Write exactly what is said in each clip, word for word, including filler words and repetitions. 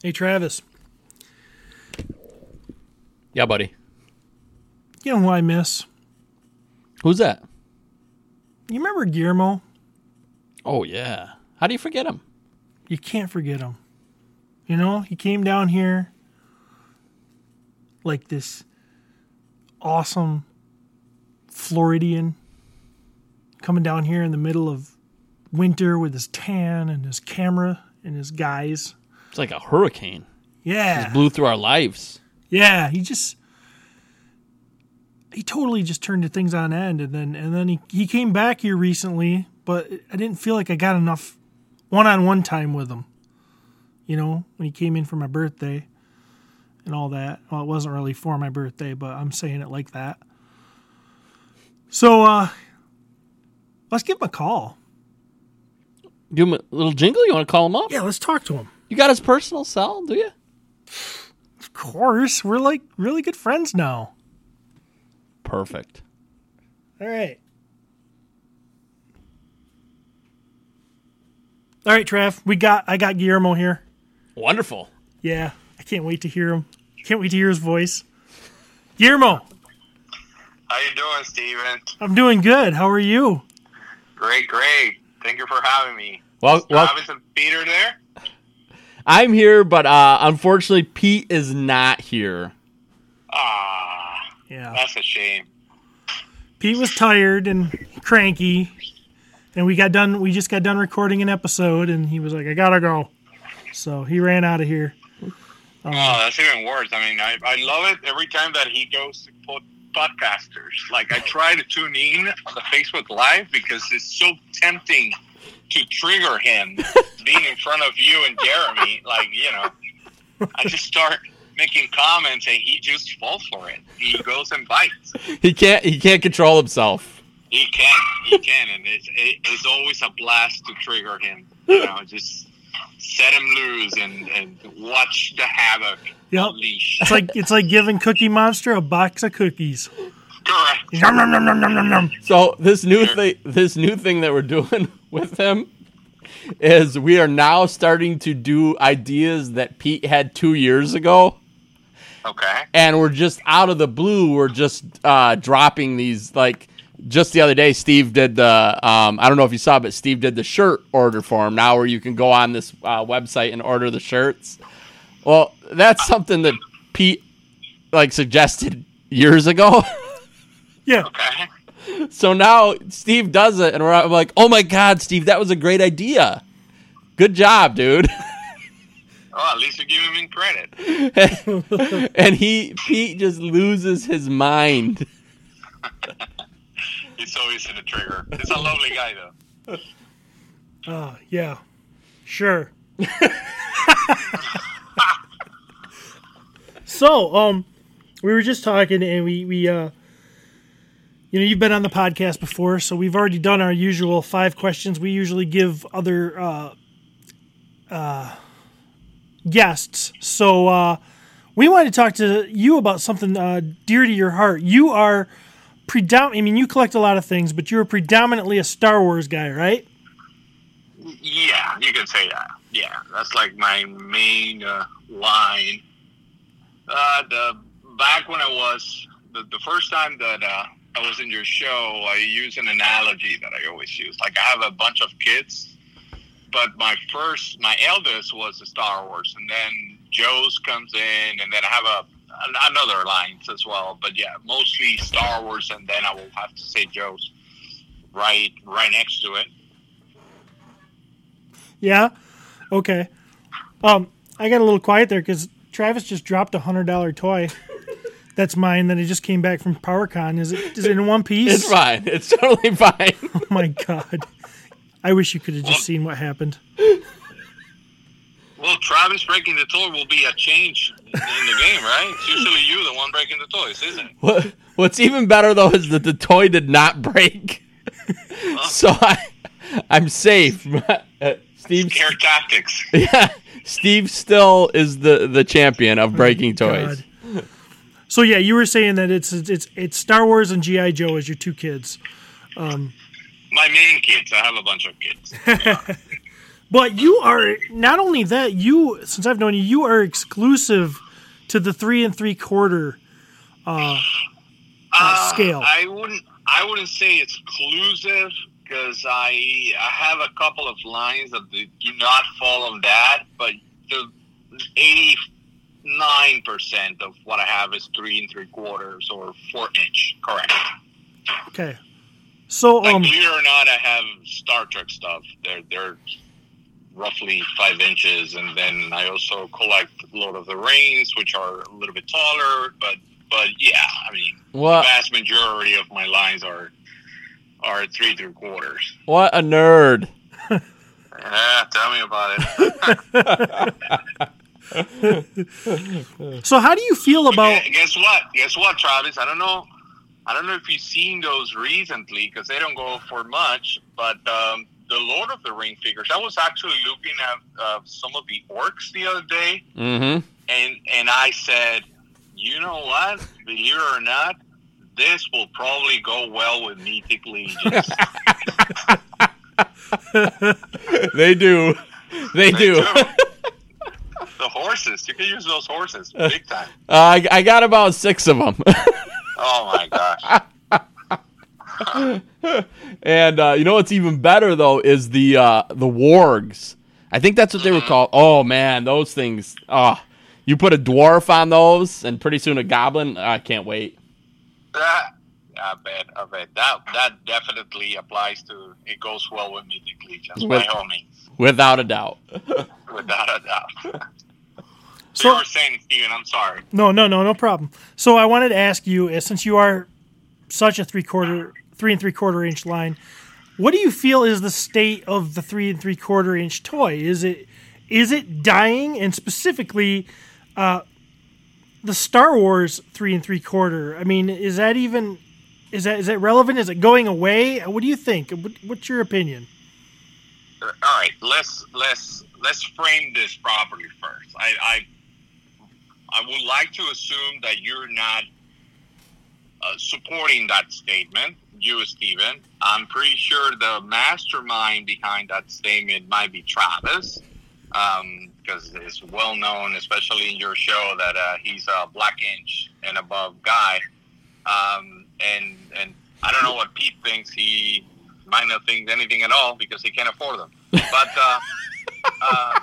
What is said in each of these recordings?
Hey, Travis. Yeah, buddy. You know who I miss? Who's that? You remember Guillermo? Oh, yeah. How do you forget him? You can't forget him. You know, he came down here like this awesome Floridian coming down here in the middle of winter with his tan and his camera and his guys. It's like a hurricane. Yeah. Just blew through our lives. Yeah, he just he totally just turned things on end, and then and then he, he came back here recently, but I didn't feel like I got enough one-on-one time with him. You know, when he came in for my birthday and all that. Well, it wasn't really for my birthday, but I'm saying it like that. So, uh, let's give him a call. Give him a little jingle? You want to call him up? Yeah, let's talk to him. You got his personal cell, do you? Of course. We're like really good friends now. Perfect. All right. All right, Trav. We got I got Guillermo here. Wonderful. Yeah, I can't wait to hear him. Can't wait to hear his voice. Guillermo. How you doing, Steven? I'm doing good. How are you? Great, great. Thank you for having me. Well, Is well Travis and Peter there? I'm here, but uh, unfortunately, Pete is not here. Ah, Yeah. that's a shame. Pete was tired and cranky, and we got done. We just got done recording an episode, and he was like, "I gotta go," so he ran out of here. Um, Oh, that's even worse. I mean, I, I love it every time that he goes to put podcasters. Like, I try to tune in on the Facebook Live because it's so tempting to trigger him being in front of you and Jeremy. Like, you know, I just start making comments and he just falls for it. He goes and bites. He can't. He can't control himself. He can, he can, and it's it, it's always a blast to trigger him. You know, just set him loose and, and watch the havoc Yep. unleash. It's like it's like giving Cookie Monster a box of cookies. Correct. Yum, yum, yum, yum, yum, yum, yum. So this new thing, this new thing that we're doing with him is we are now starting to do ideas that Pete had two years ago, Okay. and we're just out of the blue. We're just uh, dropping these. Like just the other day, Steve did the. Um, I don't know if you saw, but Steve did the shirt order for him now, where you can go on this uh, website and order the shirts. Well, that's something that Pete like suggested years ago. Yeah. Okay. So now Steve does it, and we're I'm like, "Oh my God, Steve, that was a great idea. Good job, dude." Oh, at least you're giving him credit. And he Pete just loses his mind. He's so easy to trigger. He's a lovely guy, though. Uh, yeah. Sure. So, um, we were just talking, and we we uh, you know, you've been on the podcast before, so we've already done our usual five questions. We usually give other uh, uh, guests. So, uh, we wanted to talk to you about something uh, dear to your heart. You are predominant. I mean, you collect a lot of things, but you're predominantly a Star Wars guy, right? Yeah, you can say that. Yeah, that's like my main uh, line. Uh, the back when I was the, the first time that uh, I was in your show, I used an analogy that I always use. Like, I have a bunch of kids, but my first, my eldest was a Star Wars, and then Joe's comes in, and then I have a another lines as well. But yeah, mostly Star Wars, and then I will have to say Joe's right right next to it. Yeah. Okay. Um, I got a little quiet there because Travis just dropped a hundred dollar toy. That's mine. That it just came back from PowerCon. Is it? Is it in one piece? It's fine. It's totally fine. Oh my God! I wish you could have just seen what happened. Well, Travis breaking the toy will be a change in the game, right? It's usually you, the one breaking the toys, isn't it? What, what's even better though is that the toy did not break, so I, I'm safe. Uh, Steve, Scare tactics. yeah, Steve still is the, the champion of breaking toys. God. So yeah, you were saying that it's it's it's Star Wars and G I Joe as your two kids. Um, My main kids. I have a bunch of kids. Yeah. But you are not only that. You, since I've known you, you are exclusive to the three and three quarter uh, uh, uh, scale. I wouldn't. I wouldn't say exclusive because I I have a couple of lines that do not fall on that, but the eighty-nine percent of what I have is three and three quarters or four inch. Correct. Okay. So, like, um, believe it or not, I have Star Trek stuff. They're they're roughly five inches, and then I also collect Lord of the Rings, which are a little bit taller. But but yeah, I mean, what? the vast majority of my lines are are three three quarters. What a nerd! Yeah, tell me about it. So, how do you feel about? Guess what? Guess what, Travis? I don't know. I don't know if you've seen those recently because they don't go for much, but um, the Lord of the Ring figures. I was actually looking at uh, some of the orcs the other day, mm-hmm. and and I said, you know what? Believe it or not, this will probably go well with Mythic Legions. They do. They, they do. do. The horses. You can use those horses big time. Uh, I, I got about six of them. Oh, my gosh. And uh, you know what's even better, though, is the uh, the wargs. I think that's what they were called. Oh, man, those things. Oh, you put a dwarf on those, and pretty soon a goblin. I can't wait. That, I bet. I bet. That, that definitely applies to, it goes well with Mythic Legions, with, by all means. Without a doubt. Without a doubt. So, you were saying, Steven, I'm sorry. No, no, no, no problem. So I wanted to ask you, since you are such a three quarter, three and three quarter inch line, what do you feel is the state of the three and three quarter inch toy? Is it is it dying? And specifically, uh, the Star Wars three and three quarter. I mean, is that even is that is that relevant? Is it going away? What do you think? What, what's your opinion? All right, let's let's let's frame this properly first. I. I I would like to assume that you're not uh, supporting that statement, you, Steven. I'm pretty sure the mastermind behind that statement might be Travis, because um, it's well known, especially in your show, that uh, he's a black inch and above guy. Um, and and I don't know what Pete thinks. He might not think anything at all because he can't afford them. But uh, uh,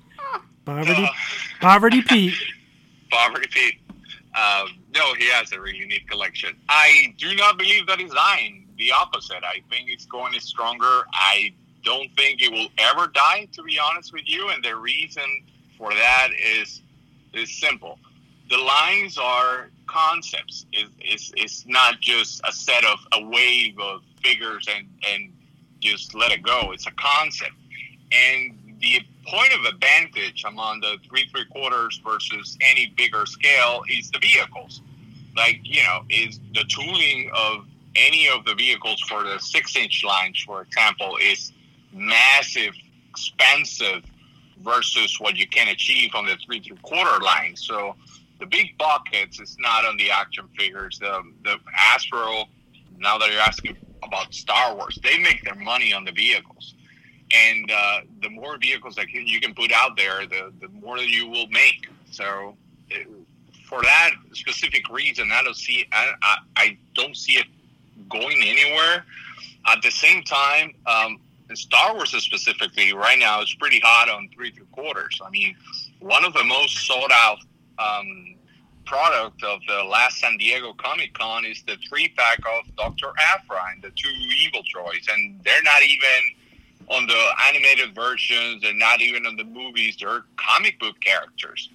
poverty, uh, poverty, Pete. Poverty Pete. Uh, no, he has a really unique collection. I do not believe that he's dying. The opposite. I think it's going stronger. I don't think it will ever die, to be honest with you. And the reason for that is is simple. The lines are concepts. It's, it's, it's not just a set of a wave of figures and, and just let it go. It's a concept. And the point of advantage among the three three quarters versus any bigger scale is the vehicles. Like, you know, is the tooling of any of the vehicles for the six inch lines, for example, is massive, expensive versus what you can achieve on the three three quarter line. So the big buckets is not on the action figures. The the Hasbro, now that you're asking about Star Wars, they make their money on the vehicles. And uh, the more vehicles that you can put out there, the, the more you will make. So, it, for that specific reason, I don't see I, I, I don't see it going anywhere. At the same time, um, in Star Wars specifically, right now, it's pretty hot on three three quarters. I mean, one of the most sold out um, product of the last San Diego Comic Con is the three pack of Doctor Aphra and the two evil droids, and they're not even on the animated versions, and not even on the movies. They're comic book characters.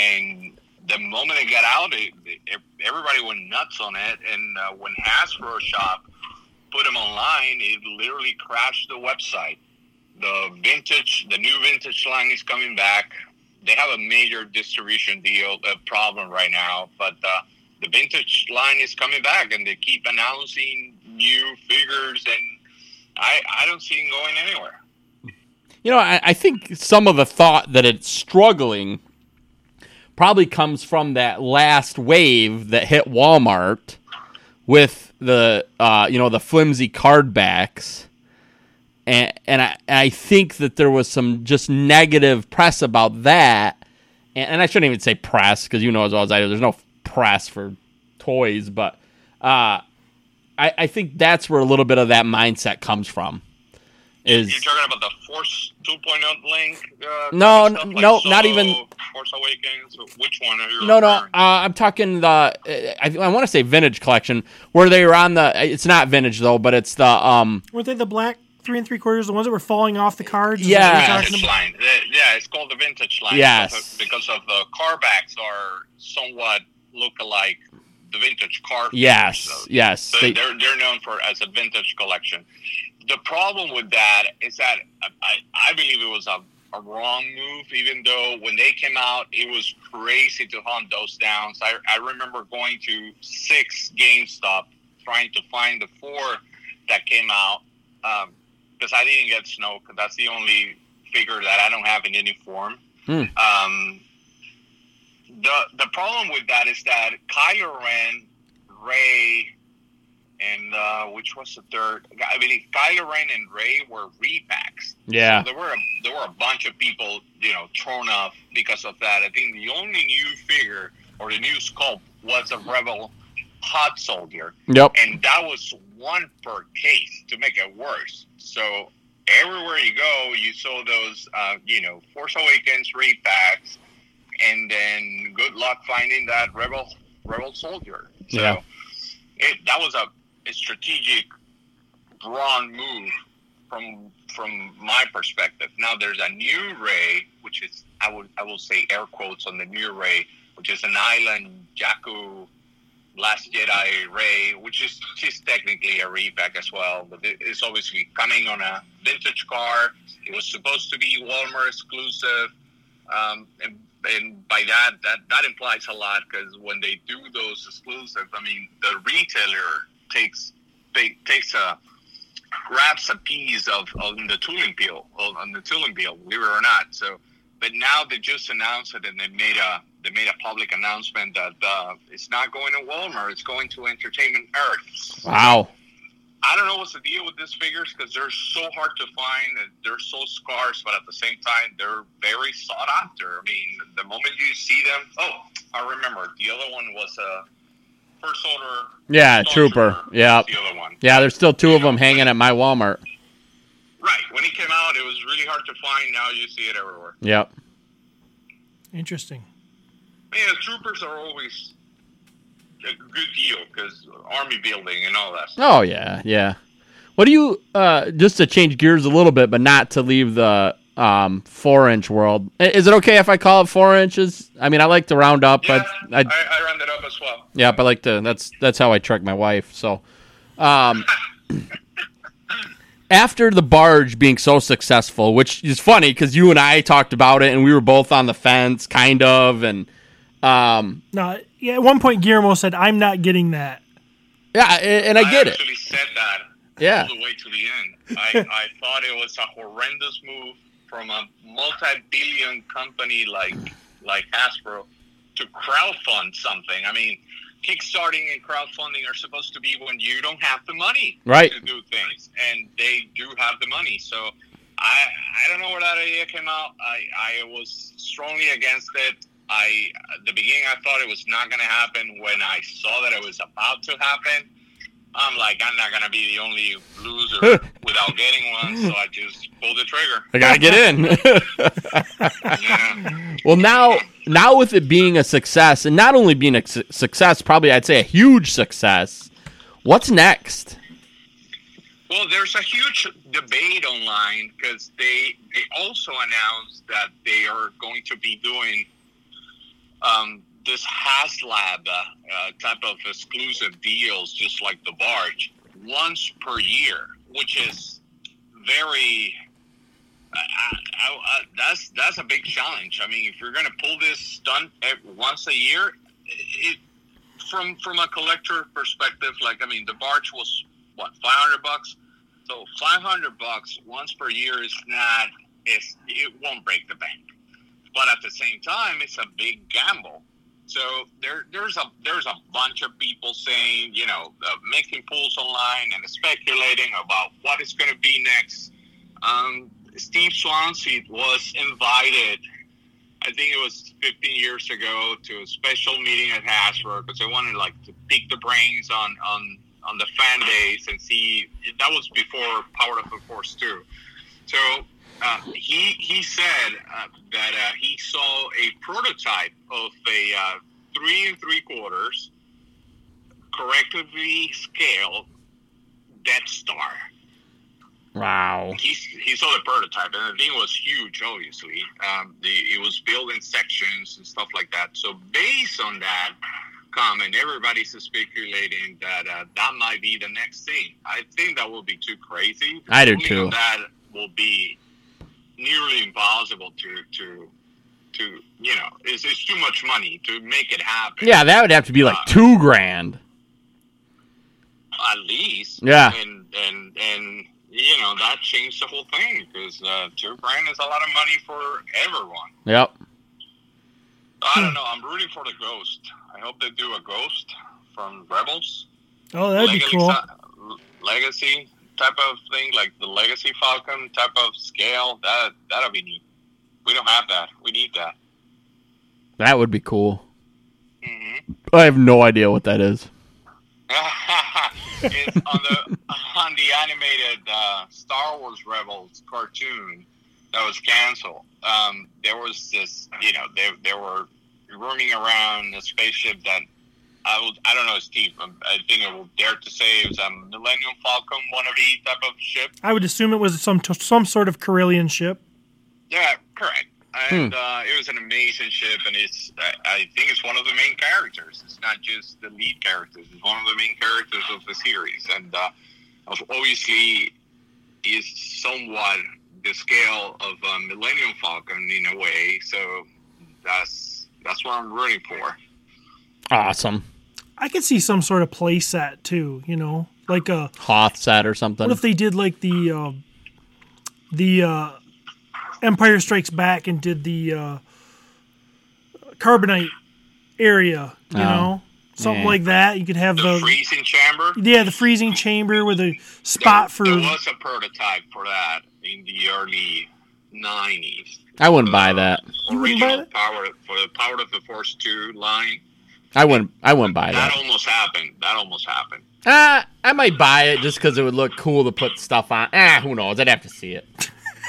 And the moment it got out, it, it, everybody went nuts on it. And uh, when Hasbro Shop put them online, it literally crashed the website. The vintage, the new vintage line is coming back. They have a major distribution deal, a problem right now, but uh, the vintage line is coming back, and they keep announcing new figures, and I, I don't see it going anywhere. You know, I, I think some of the thought that it's struggling probably comes from that last wave that hit Walmart with the, uh, you know, the flimsy card backs. and and I, I think that there was some just negative press about that, and, and I shouldn't even say press because you know as well as I do, there's no press for toys, but uh, I, I think that's where a little bit of that mindset comes from. Is you're talking about the Force two point oh link? Uh, no, stuff, like no, Solo, not even Force Awakens. Which one are you? No, no. Uh, referring? I'm talking the. I, I want to say vintage collection where they were on the. It's not vintage though, but it's the. Um. Weren't they the black three and three quarters, the ones that were falling off the cards? Is that what Yeah. you're talking Vintage about? line. Uh, Yeah, it's called the vintage line. Yes. Because of the car backs are somewhat look alike the vintage car. Yes. figures, so, Yes. so They- they're they're known for as a vintage collection. The problem with that is that I, I believe it was a, a wrong move, even though when they came out, it was crazy to hunt those down. So I, I remember going to six GameStop trying to find the four that came out because um, I didn't get Snoke. That's the only figure that I don't have in any form. Hmm. Um, the the problem with that is that Kylo Ren, Rey, and uh, which was the third? I mean, Kylo Ren and Rey were repacks. Yeah. So there were a, there were a bunch of people, you know, thrown off because of that. I think the only new figure or the new sculpt was a Rebel Hot Soldier, Yep. and that was one per case to make it worse. So everywhere you go, you saw those, uh, you know, Force Awakens repacks, and then good luck finding that Rebel Rebel Soldier. So Yeah. it that was a a strategic wrong move from from my perspective. Now there's a new Rey, which is I would I will say air quotes on the new Rey, which is an island Jakku Last Jedi Rey, which is she's technically a repack as well, but it's obviously coming on a vintage car. It was supposed to be Walmart exclusive, um, and, and by that that that implies a lot because when they do those exclusives, I mean the retailer takes they takes a grabs a piece of on the tooling bill on the tooling bill, believe it or not. So, but now they just announced it and they made a they made a public announcement that uh, it's not going to Walmart, it's going to Entertainment Earth. Wow. I don't know what's the deal with these figures because they're so hard to find and they're so scarce, but at the same time they're very sought after. I mean, the moment you see them, oh, I remember the other one was a. First order. Yeah, Trooper. Yeah. The other one. Yeah, there's still two you of them know, hanging when, at my Walmart. Right. When he came out, it was really hard to find. Now you see it everywhere. Yep. Interesting. Yeah, Troopers are always a good deal because army building and all that stuff. Oh, yeah, yeah. What do you, uh, just to change gears a little bit, but not to leave the um, four-inch world. Is it okay if I call it four inches? I mean, I like to round up, Yeah, but I, I, I rounded up as well. yeah, but I like to. That's that's how I trick my wife. So, um, after the barge being so successful, which is funny because you and I talked about it, and we were both on the fence, kind of, and um, No, yeah. At one point, Guillermo said, "I'm not getting that." yeah, and I get I it. actually said that Yeah. all the way to the end. I, I thought it was a horrendous move from a multi-billion company like like Hasbro to crowdfund something. I mean, kickstarting and crowdfunding are supposed to be when you don't have the money Right. to do things, and they do have the money. So I I don't know where that idea came out. I, I was strongly against it. I at the beginning I thought it was not going to happen. When I saw that it was about to happen, I'm like, I'm not going to be the only loser without getting one, so I just pulled the trigger. I gotta get in. Yeah. Well, now, now with it being a success, and not only being a su- success, probably I'd say a huge success. What's next? Well, there's a huge debate online because they they also announced that they are going to be doing um, this HasLab uh, uh, type of exclusive deals, just like the barge, once per year, which is very. I, I, I, that's that's a big challenge. I mean, if you're going to pull this stunt once a year, it, from from a collector perspective, like I mean, the barge was what five hundred bucks. So five hundred bucks once per year is not is it won't break the bank, but at the same time, it's a big gamble. So there there's a there's a bunch of people saying, you know, uh, making pulls online and speculating about what is going to be next. Um, Steve Swansea was invited, I think it was fifteen years ago, to a special meeting at Hasbro because they wanted like to pick the brains on, on, on the fan base and see. That was before Power of the Force two. So uh, he he said uh, that uh, he saw a prototype of a uh, three and three quarters correctly scaled Death Star. Wow. He, he saw the prototype, and the thing was huge, obviously. Um, the, it was built in sections and stuff like that. So based on that comment, everybody's speculating that uh, that might be the next thing. I think that will be too crazy. I do, Only too. That will be nearly impossible to, to, to you know, it's, it's too much money to make it happen. Yeah, that would have to be like Uh, two grand. At least. Yeah. And, and, and, you know, that changed the whole thing because uh, two grand is a lot of money for everyone. Yep. I don't know. I'm rooting for the Ghost. I hope they do a Ghost from Rebels. Oh, that'd be Legacy, cool. Legacy type of thing, like the Legacy Falcon type of scale. That, that'll be neat. We don't have that. We need that. That would be cool. Mm-hmm. I have no idea what that is. It's on the on the animated uh, Star Wars Rebels cartoon that was canceled. Um, there was this, you know, they they were roaming around a spaceship that I would I don't know, Steve. I think I will dare to say it was a Millennium Falcon wannabe type of ship. I would assume it was some some sort of Corellian ship. Yeah, correct. And uh, it was an amazing ship, and it's I, I think it's one of the main characters. It's not just the lead characters; it's one of the main characters of the series, and uh, obviously is somewhat the scale of uh, Millennium Falcon in a way. So that's that's what I'm rooting for. Awesome. I could see some sort of play set too. You know, like a Hoth set or something. what if they did like the uh, the uh, Empire Strikes Back and did the uh, carbonite area, you Oh, know, something yeah. like that. You could have The the freezing chamber. yeah the freezing chamber with a spot there, for. there was a prototype for that in the early nineties. I wouldn't buy that. You wouldn't buy Original that? power for the Power of the Force two line. I wouldn't. I wouldn't buy That that. almost happened. That almost happened. Uh, I might buy it just because it would look cool to put stuff on. Ah, who knows? I'd have to see it.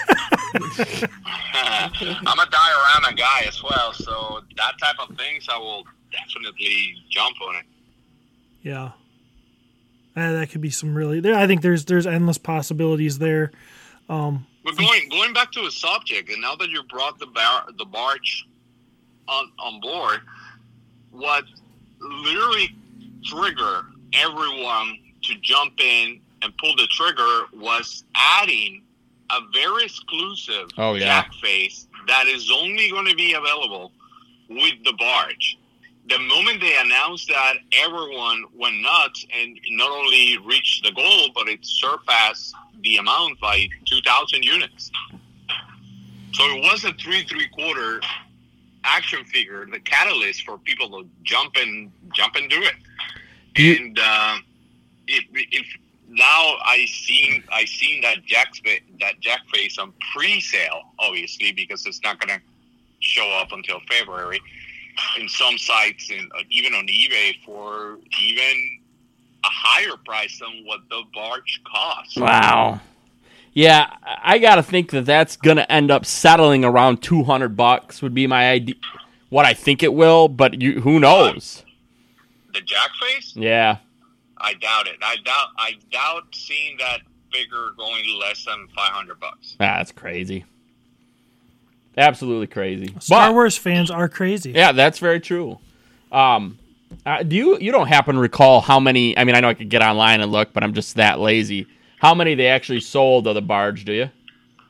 I'm a diorama guy as well, so that type of things I will definitely jump on it. Yeah, Uh, that could be some really. There, I think there's there's endless possibilities there. Um, But going going back to the subject, and now that you brought the bar, the barge on on board, what literally triggered everyone to jump in and pull the trigger was adding a very exclusive Oh, yeah. jack face that is only going to be available with the barge. The moment they announced that, everyone went nuts and not only reached the goal, but it surpassed the amount by two thousand units. So it was a three three quarter action figure, the catalyst for people to jump and jump and do it. You- and uh, it, it now I seen I seen that jack that jack face on pre-sale, obviously, because it's not going to show up until February. In some sites, and even on eBay, for even a higher price than what the barge costs. Wow. Yeah, I got to think that that's going to end up settling around two hundred bucks would be my idea. What I think it will, but you, who knows? The jack face? Yeah. I doubt it. I doubt. I doubt seeing that figure going less than five hundred bucks. Ah, that's crazy. Absolutely crazy. Star But- Wars fans are crazy. Yeah, that's very true. Um, uh, do you you don't happen to recall how many? I mean, I know I could get online and look, but I'm just that lazy. How many they actually sold of the barge? Do you?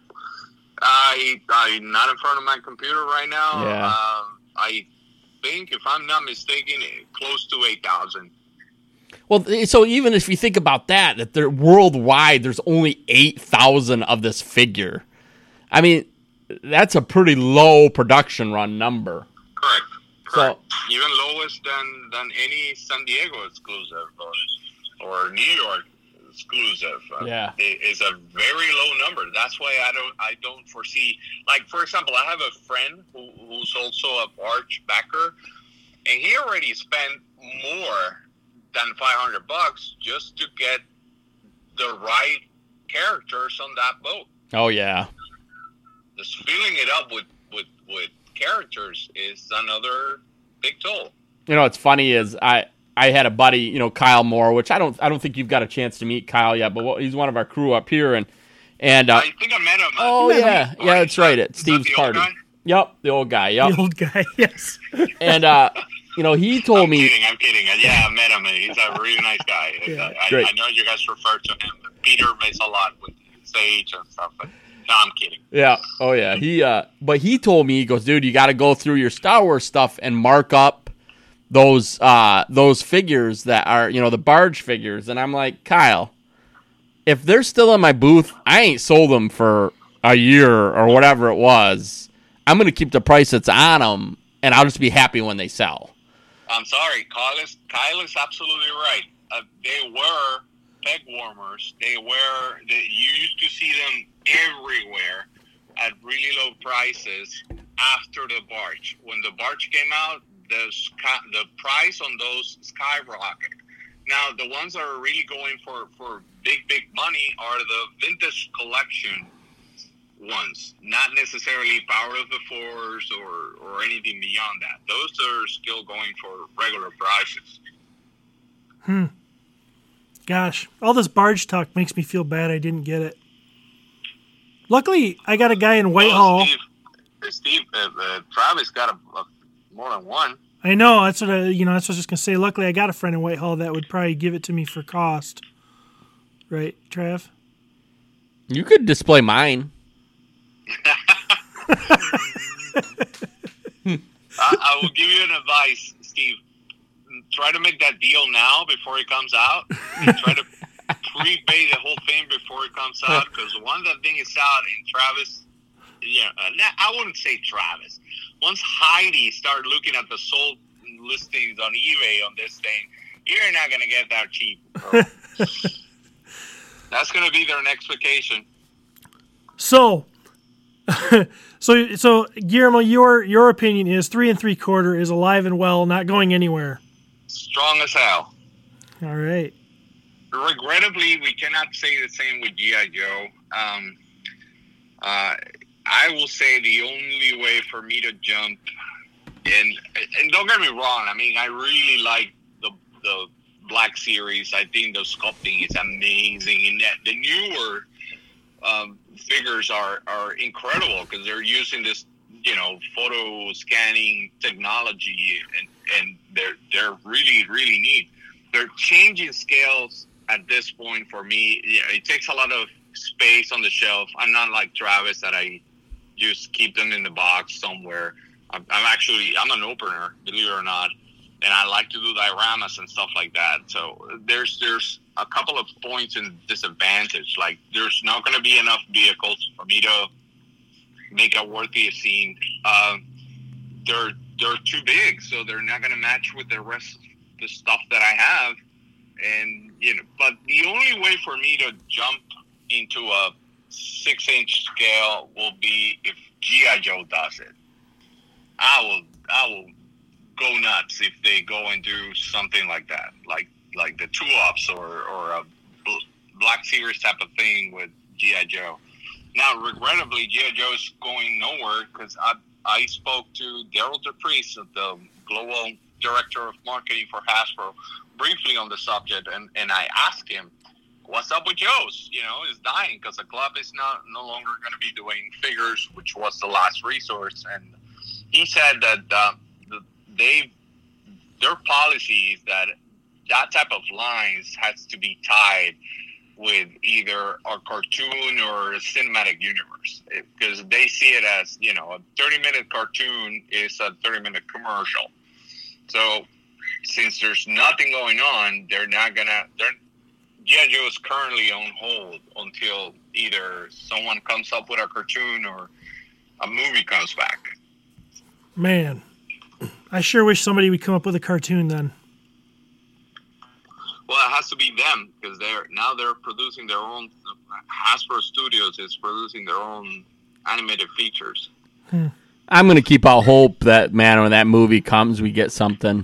I I'm not in front of my computer right now. Yeah. Um, I think, if I'm not mistaken, close to eight thousand. Well, so even if you think about that, that they're worldwide, there's only eight thousand of this figure. I mean, that's a pretty low production run number. Correct. So- Correct. Even lowest than, than any San Diego exclusive or, or New York exclusive. Uh, Yeah, it is a very low number. That's why I don't I don't foresee. Like, for example, I have a friend who, who's also a barge backer, and he already spent more than five hundred bucks just to get the right characters on that boat. oh yeah, Just filling it up with with with characters is another big toll. you know what's funny is I I had a buddy, you know, Kyle Moore, which I don't I don't think you've got a chance to meet Kyle yet, but he's one of our crew up here, and and uh, I think I met him. uh, oh yeah, Oh, yeah, that's he's right not- at he's not Steve's the old party. guy? Yep, the old guy. Yep, The old guy, yes. and uh, you know, he told I'm me. kidding. I'm kidding. Yeah, I met him. and He's a really nice guy. Yeah. I, Great. I know you guys refer to him. But Peter makes a lot with Sage and stuff. But no, I'm kidding. Yeah. Oh yeah. He uh but he told me, he goes, dude, you gotta go through your Star Wars stuff and mark up those uh those figures that are, you know, the barge figures. And I'm like, Kyle, if they're still in my booth, I ain't sold them for a year or whatever it was. I'm gonna keep the price that's on them, and I'll just be happy when they sell. I'm sorry. Kyle is, Kyle is absolutely right. Uh, they were peg warmers. They were. They, you used to see them everywhere at really low prices after the barge. When the barge came out, the sky, the price on those skyrocketed. Now, the ones that are really going for, for big, big money are the vintage collection ones, not necessarily Power of the Force or, or anything beyond that. Those are still going for regular prices. Hmm. Gosh, all this barge talk makes me feel bad I didn't get it. Luckily, I got a guy in Whitehall. Oh, Steve, Steve uh, uh, Travis got a, a, more than one. I know, that's what I, you know, that's what I was just going to say. Luckily, I got a friend in Whitehall that would probably give it to me for cost. Right, Trav? You could display mine. I, I will give you an advice, Steve. Try to make that deal now before it comes out. And try to prepay the whole thing before it comes out, because once that thing is out and Travis, yeah, I wouldn't say Travis. Once Heidi started looking at the sold listings on eBay on this thing, you're not going to get that cheap, bro. That's going to be their next vacation. So, so, so, Guillermo, your your opinion is three and three quarter is alive and well, not going anywhere. Strong as hell. All right. Regrettably, we cannot say the same with G I. Joe. Um, uh, I will say the only way for me to jump, and and don't get me wrong, I mean, I really like the the Black Series. I think the sculpting is amazing, and that the newer um, figures are, are incredible because they're using this, you know, photo scanning technology, and, and they're they're really really neat. They're changing scales at this point for me. It takes a lot of space on the shelf. I'm not like Travis that I just keep them in the box somewhere. I'm, I'm actually I'm an opener, believe it or not, and I like to do dioramas and stuff like that. So there's there's a couple of points in disadvantage. Like there's not going to be enough vehicles for me to make a worthy scene. Uh, they're they're too big, so they're not going to match with the rest of the stuff that I have. And you know, but the only way for me to jump into a six-inch scale will be if G I. Joe does it. I will I will go nuts if they go and do something like that, like like the two-ups or or a Black Series type of thing with G I. Joe. Now, regrettably, G I. Joe is going nowhere because I I spoke to Daryl DePriest, the global director of marketing for Hasbro, briefly on the subject, and, and I asked him, what's up with Joe's? You know, it's dying because the club is not no longer going to be doing figures, which was the last resource. And he said that uh, the, they their policy is that that type of lines has to be tied with either a cartoon or a cinematic universe, because they see it as, you know, a thirty-minute cartoon is a thirty-minute commercial. So since there's nothing going on, they're not gonna. They're G I. Joe is currently on hold until either someone comes up with a cartoon or a movie comes back. Man, I sure wish somebody would come up with a cartoon then. Well, it has to be them because they're now they're producing their own. Hasbro Studios is producing their own animated features. Hmm. I'm gonna keep out hope that man when that movie comes, we get something.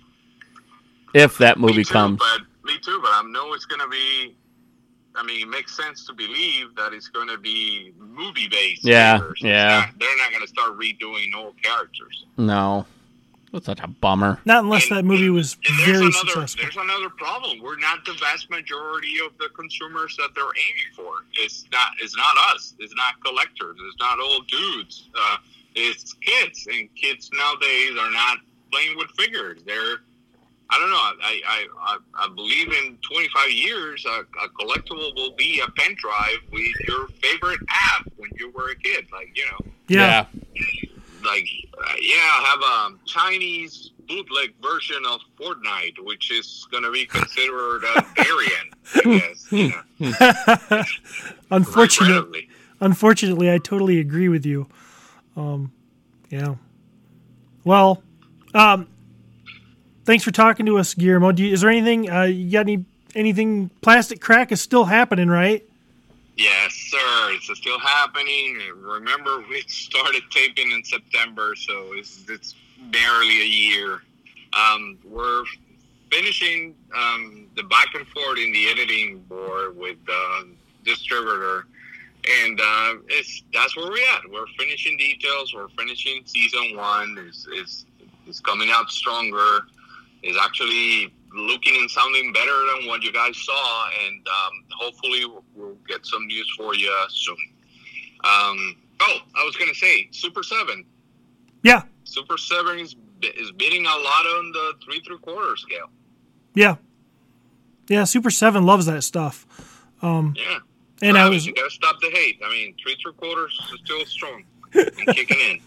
If that movie me too, comes, but me too. But I know it's gonna be. I mean, it makes sense to believe that it's going to be movie-based. Yeah, characters. yeah. Not, they're not going to start redoing old characters. No. That's such a bummer. Not unless and, that movie was very another, successful. There's another problem. We're not the vast majority of the consumers that they're aiming for. It's not It's not us. It's not collectors. It's not old dudes. Uh, it's kids. And kids nowadays are not playing with figures. They're I don't know. I I, I, I believe in twenty-five years, a, a collectible will be a pen drive with your favorite app when you were a kid. Like, you know. Yeah. yeah. Like, uh, yeah, have a Chinese bootleg version of Fortnite, which is going to be considered a variant, I guess. You know. Unfortunately. Unfortunately, I totally agree with you. Um, yeah. Well, um, thanks for talking to us, Guillermo. Do you, is there anything, uh, you got any, anything, Plastic Crack is still happening, right? Yes, sir. It's still happening. Remember, we started taping in September, so it's, it's barely a year. Um, we're finishing um, the back and forth in the editing board with the distributor, and uh, it's that's where we're at. We're finishing details. We're finishing season one. It's, it's, it's coming out stronger. It's actually looking and sounding better than what you guys saw, and um, hopefully we'll, we'll get some news for you soon. Um, oh, I was going to say, Super seven. Yeah. Super seven is is bidding a lot on the three three quarter scale. Yeah. Yeah, Super seven loves that stuff. Um, yeah. And I, I mean, was. You got to stop the hate. I mean, three three quarters is still strong and kicking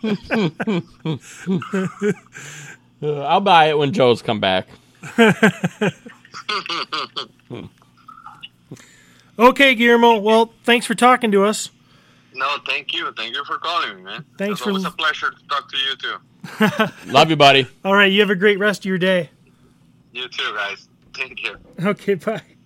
in. uh, I'll buy it when Joe's come back. Okay, Guillermo. Well, thanks for talking to us. No, thank you. Thank you for calling me, man. Thanks it's for. It's always a pleasure to talk to you too. Love you, buddy. All right, you have a great rest of your day. You too, guys. Thank you. Okay, bye.